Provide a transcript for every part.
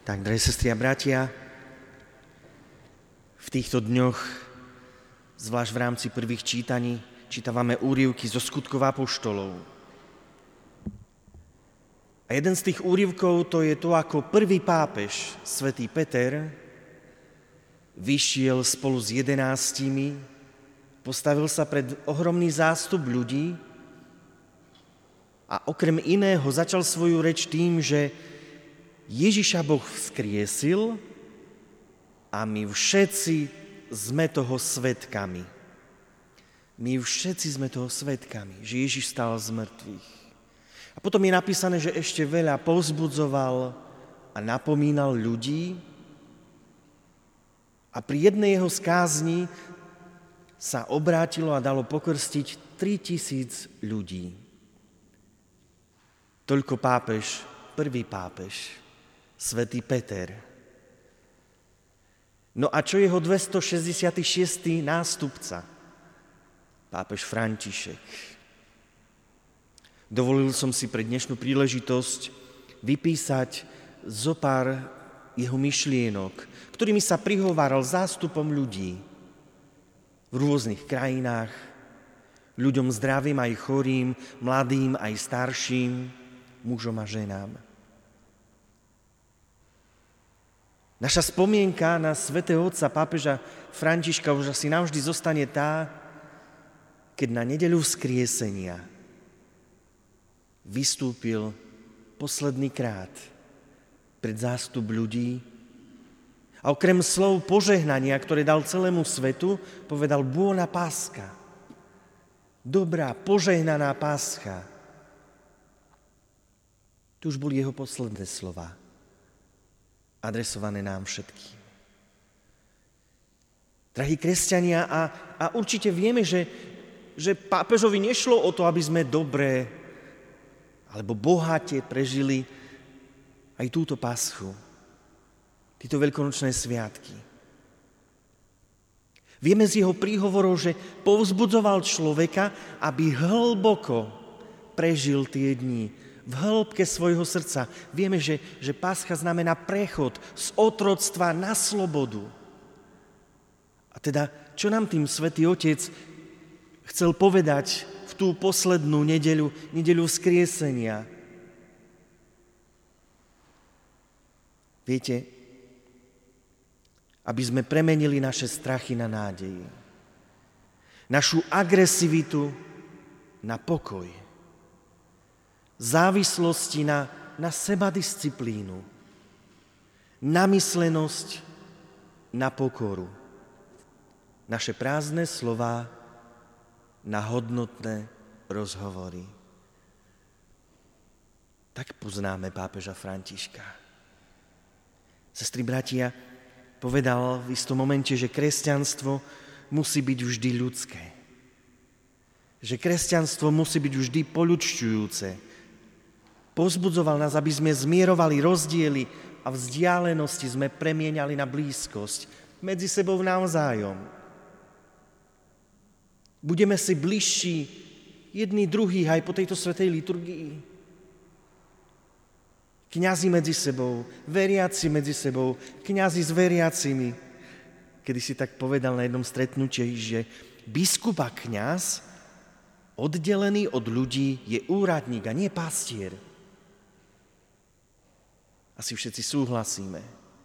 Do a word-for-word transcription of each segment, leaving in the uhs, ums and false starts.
Tak, drahé sestry a bratia, v týchto dňoch, zvlášť v rámci prvých čítaní, čítavame úryvky zo Skutkov apoštolov. A jeden z tých úryvkov to je to, ako prvý pápež, svätý Peter, vyšiel spolu s jedenáctimi, postavil sa pred ohromný zástup ľudí a okrem iného začal svoju reč tým, že Ježiša Boh vzkriesil a my všetci sme toho svedkami. My všetci sme toho svedkami, že Ježiš stal z mŕtvych. A potom je napísané, že ešte veľa povzbudzoval a napomínal ľudí a pri jednej jeho skázni sa obrátilo a dalo pokrstiť tritisíc ľudí. Toľko pápež, prvý pápež, svätý Peter. No a čo jeho dvestošesťdesiaty šiesty nástupca, pápež František? Dovolil som si pre dnešnú príležitosť vypísať zopár jeho myšlienok, ktorými sa prihováral zástupom ľudí v rôznych krajinách, ľuďom zdravým aj chorým, mladým aj starším, mužom a ženám. Naša spomienka na svätého otca pápeža Františka už asi navždy zostane tá, keď na nedeľu vzkriesenia vystúpil posledný krát pred zástup ľudí a okrem slov požehnania, ktoré dal celému svetu, povedal Buona Pascha, dobrá, požehnaná Pascha. Tu už boli jeho posledné slova, adresované nám všetkým. Drahí kresťania, a, a určite vieme, že, že pápežovi nešlo o to, aby sme dobre alebo bohate prežili aj túto paschu, tieto veľkonočné sviatky. Vieme z jeho príhovorov, že povzbudzoval človeka, aby hlboko prežil tie dni, v hĺbke svojho srdca. Vieme, že, že Pascha znamená prechod z otroctva na slobodu. A teda, čo nám tým Svätý Otec chcel povedať v tú poslednú nedeľu, nedeľu vzkriesenia? Viete, aby sme premenili naše strachy na nádej, našu agresivitu na pokoj, závislosti na, na sebadisciplínu, namyslenosť na pokoru, naše prázdne slová na hodnotné rozhovory. Tak poznáme pápeža Františka. Sestry, bratia, povedal v istom momente, že kresťanstvo musí byť vždy ľudské. Že kresťanstvo musí byť vždy poľudšťujúce. Povzbudzoval nás, aby sme zmierovali rozdiely a vzdialenosti sme premieniali na blízkosť medzi sebou navzájom. Budeme si bližší jedni druhých aj po tejto svätej liturgii. Kňazi medzi sebou, veriaci medzi sebou, kňazi s veriacimi. Kedy si tak povedal na jednom stretnutí, že biskup a kňaz oddelený od ľudí je úradník a nie pastier. Asi všetci súhlasíme.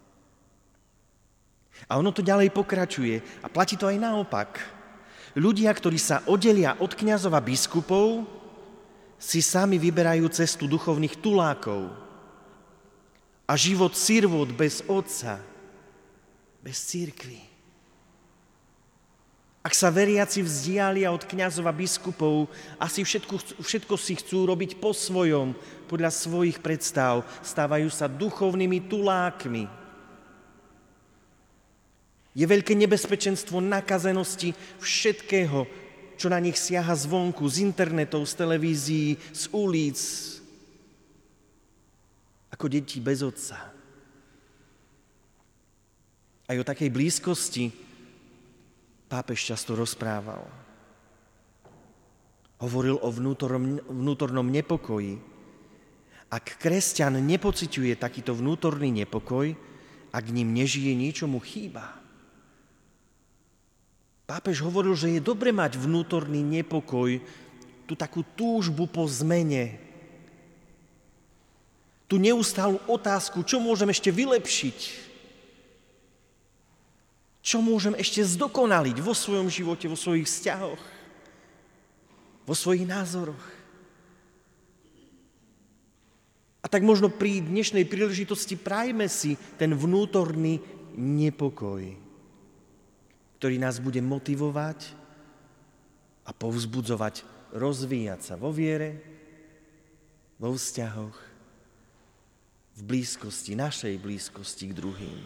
A ono to ďalej pokračuje a platí to aj naopak. Ľudia, ktorí sa oddelia od kňazov a biskupov, si sami vyberajú cestu duchovných tulákov a život sirvot bez otca, bez cirkvi. Ak sa veriaci vzdialia od kňazov a biskupov, asi všetko, všetko si chcú robiť po svojom, podľa svojich predstav, stávajú sa duchovnými tulákmi. Je veľké nebezpečenstvo nakazenosti všetkého, čo na nich siaha zvonku, z internetov, z televízií, z ulic, ako deti bez otca. Aj o takej blízkosti pápež často rozprával. Hovoril o vnútornom, vnútornom nepokoji Ak kresťan nepociťuje takýto vnútorný nepokoj, ak ním nežije, niečo mu chýba. Pápež hovoril, že je dobre mať vnútorný nepokoj, tú takú túžbu po zmene, tú neustálu otázku, čo môžem ešte vylepšiť, čo môžem ešte zdokonaliť vo svojom živote, vo svojich vzťahoch, vo svojich názoroch. A tak možno pri dnešnej príležitosti prajme si ten vnútorný nepokoj, ktorý nás bude motivovať a povzbudzovať rozvíjať sa vo viere, vo vzťahoch, v blízkosti, našej blízkosti k druhým.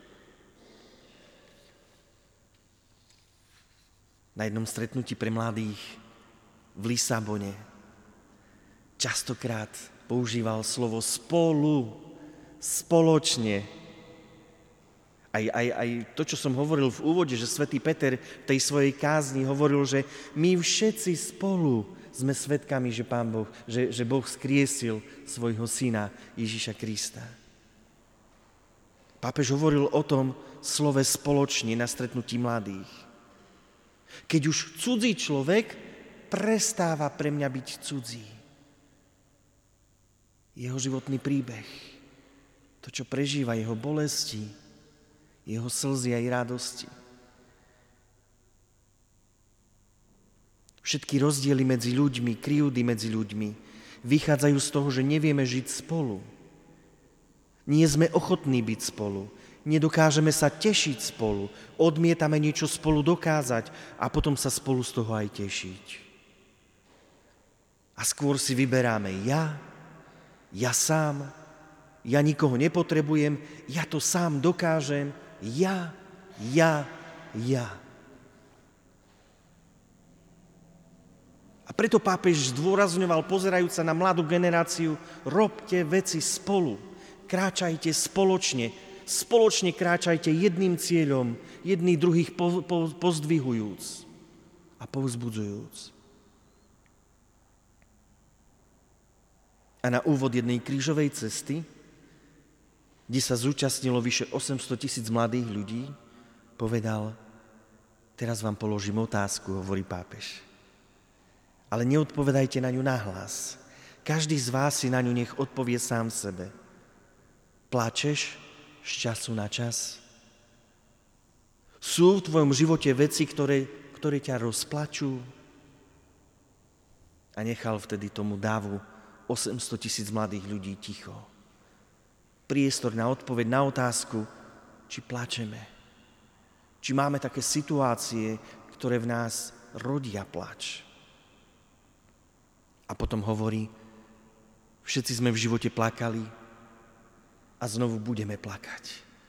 Na jednom stretnutí pre mladých v Lisabone častokrát používal slovo spolu, spoločne. Aj, aj, aj to, čo som hovoril v úvode, že svätý Peter v tej svojej kázni hovoril, že my všetci spolu sme svedkami, že Pán Boh, že, že Boh skriesil svojho syna Ježiša Krista. Pápež hovoril o tom slove spoločne na stretnutí mladých. Keď už cudzí človek prestáva pre mňa byť cudzí. Jeho životný príbeh, to, čo prežíva, jeho bolesti, jeho slzy aj radosti. Všetky rozdiely medzi ľuďmi, krivdy medzi ľuďmi vychádzajú z toho, že nevieme žiť spolu. Nie sme ochotní byť spolu. Nedokážeme sa tešiť spolu. Odmietame niečo spolu dokázať a potom sa spolu z toho aj tešiť. A skôr si vyberáme ja, ja sám, ja nikoho nepotrebujem, ja to sám dokážem, ja, ja, ja. A preto pápež zdôrazňoval, pozerajúc sa na mladú generáciu, robte veci spolu, kráčajte spoločne, spoločne kráčajte jedným cieľom, jedných druhých po, po, pozdvihujúc a povzbudzujúc. A na úvod jednej krížovej cesty, kde sa zúčastnilo vyše osemsto tisíc mladých ľudí, povedal, teraz vám položím otázku, hovorí pápež. Ale neodpovedajte na ňu nahlas. Každý z vás si na ňu nech odpovie sám sebe. Plačeš z času na čas? Sú v tvojom živote veci, ktoré, ktoré ťa rozplačú? A nechal vtedy tomu davu osemsto tisíc mladých ľudí ticho. Priestor na odpoveď na otázku, či plačeme. Či máme také situácie, ktoré v nás rodia plač. A potom hovorí, všetci sme v živote plakali a znovu budeme plakať.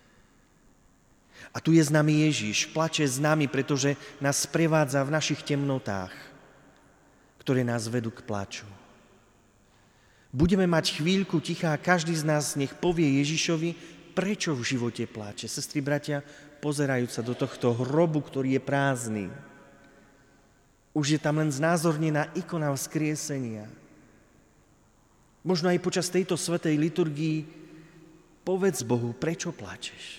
A tu je s nami Ježiš, plače s nami, pretože nás sprevádza v našich temnotách, ktoré nás vedú k plaču. Budeme mať chvíľku ticha a každý z nás nech povie Ježišovi, prečo v živote pláče. Sestry, bratia, pozerajúc sa do tohto hrobu, ktorý je prázdny. Už je tam len znázornená ikona vzkriesenia. Možno aj počas tejto svätej liturgii povedz Bohu, prečo pláčeš.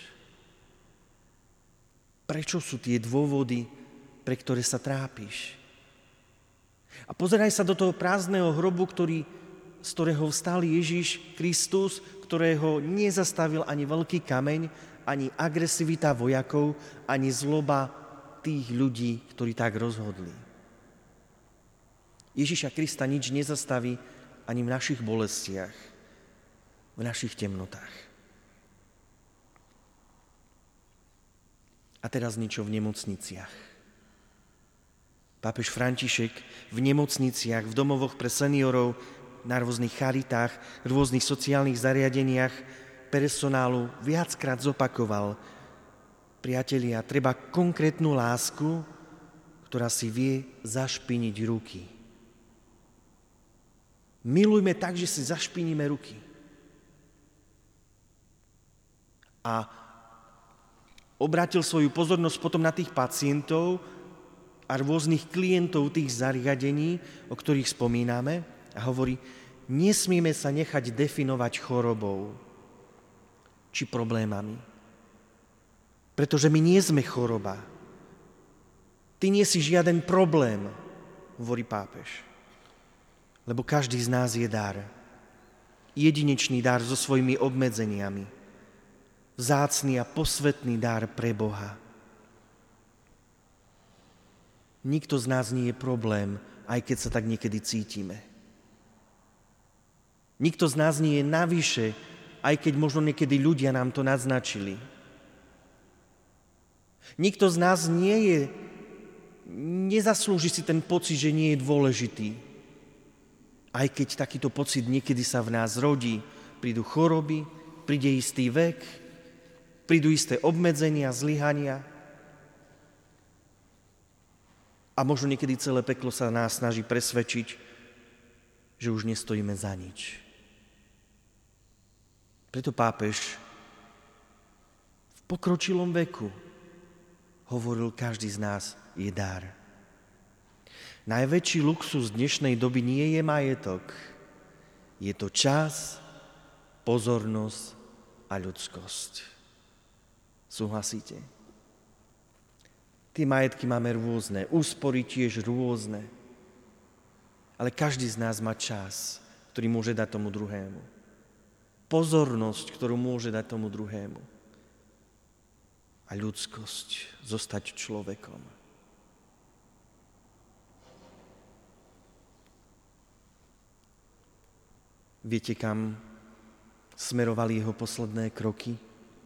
Prečo sú tie dôvody, pre ktoré sa trápiš. A pozeraj sa do toho prázdneho hrobu, ktorý z ktorého vstal Ježiš Kristus, ktorého nezastavil ani veľký kameň, ani agresivita vojakov, ani zloba tých ľudí, ktorí tak rozhodli. Ježiša Krista nič nezastaví ani v našich bolestiach, v našich temnotách. A teraz niečo v nemocniciach. Pápež František v nemocniciach, v domovoch pre seniorov, na rôznych charitách, rôznych sociálnych zariadeniach personálu viackrát zopakoval, priatelia, treba konkrétnu lásku, ktorá si vie zašpiniť ruky. Milujme tak, že si zašpiníme ruky. A obrátil svoju pozornosť potom na tých pacientov a rôznych klientov tých zariadení, o ktorých spomíname, a hovorí, nesmieme sa nechať definovať chorobou či problémami. Pretože my nie sme choroba. Ty nie si žiaden problém, hovorí pápež. Lebo každý z nás je dar. Jedinečný dar so svojimi obmedzeniami. Vzácny a posvetný dar pre Boha. Nikto z nás nie je problém, aj keď sa tak niekedy cítime. Nikto z nás nie je navyše, aj keď možno niekedy ľudia nám to naznačili. Nikto z nás nie je, nezaslúži si ten pocit, že nie je dôležitý. Aj keď takýto pocit niekedy sa v nás rodí, prídu choroby, príde istý vek, prídu isté obmedzenia, zlyhania. A možno niekedy celé peklo sa nás snaží presvedčiť, že už nestojíme za nič. Preto pápež v pokročilom veku hovoril, každý z nás je dar. Najväčší luxus dnešnej doby nie je majetok. Je to čas, pozornosť a ľudskosť. Súhlasíte? Tie majetky máme rôzne, úspory tiež rôzne. Ale každý z nás má čas, ktorý môže dať tomu druhému. Pozornosť, ktorú môže dať tomu druhému. A ľudskosť, zostať človekom. Viete, kam smerovali jeho posledné kroky?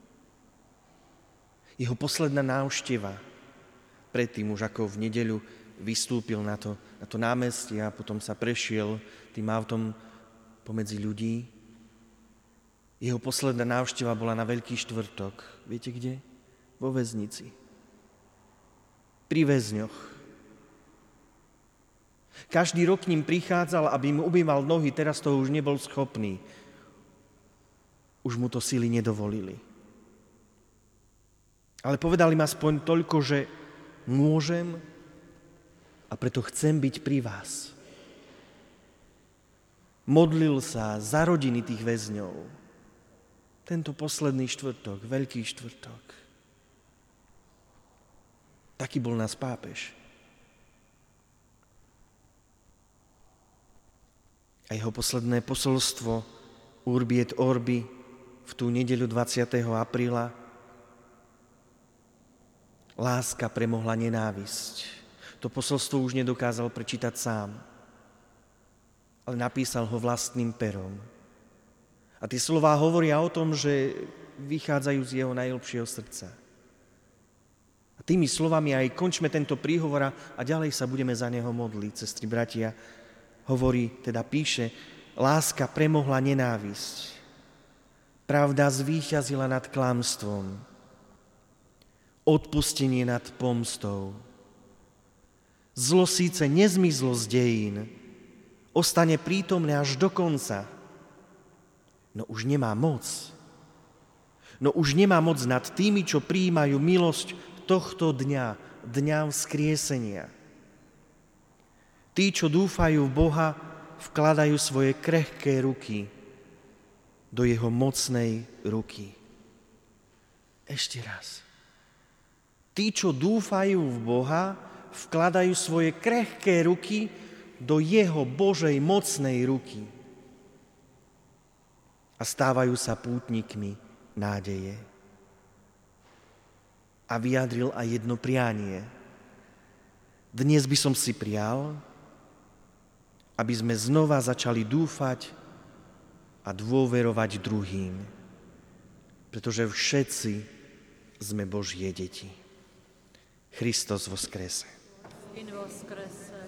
Jeho posledná návšteva, predtým už ako v nedeľu vystúpil na to, na to námestie a potom sa prešiel tým autom pomedzi ľudí. Jeho posledná návšteva bola na Veľký štvrtok. Viete kde? Vo väznici. Pri väzňoch. Každý rok k ním prichádzal, aby mu umýval nohy, teraz toho už nebol schopný. Už mu to sily nedovolili. Ale povedali mi aspoň toľko, že môžem a preto chcem byť pri vás. Modlil sa za rodiny tých väzňov. Tento posledný štvrtok, Veľký štvrtok. Taký bol nás pápež. A jeho posledné posolstvo Urbi et Orbi v tú nedeľu dvadsiateho apríla. Láska premohla nenávisť. To posolstvo už nedokázal prečítať sám, ale napísal ho vlastným perom. A tie slová hovoria o tom, že vychádzajú z jeho najhlbšieho srdca. A tými slovami aj končme tento príhovor a ďalej sa budeme za neho modliť, sestry, bratia. Hovorí, teda píše, láska premohla nenávisť. Pravda zvíťazila nad klamstvom. Odpustenie nad pomstou. Zlo síce nezmizlo z dejín, ostane prítomné až do konca, no už nemá moc. No už nemá moc nad tými, čo prijímajú milosť tohto dňa, dňa vzkriesenia. Tí, čo dúfajú v Boha, vkladajú svoje krehké ruky do jeho mocnej ruky. Ešte raz. Tí, čo dúfajú v Boha, vkladajú svoje krehké ruky do jeho Božej mocnej ruky a stávajú sa pútnikmi nádeje. A vyjadril aj jedno prianie. Dnes by som si prial, aby sme znova začali dúfať a dôverovať druhým, pretože všetci sme Božie deti. Christos voskrese. In voskrese.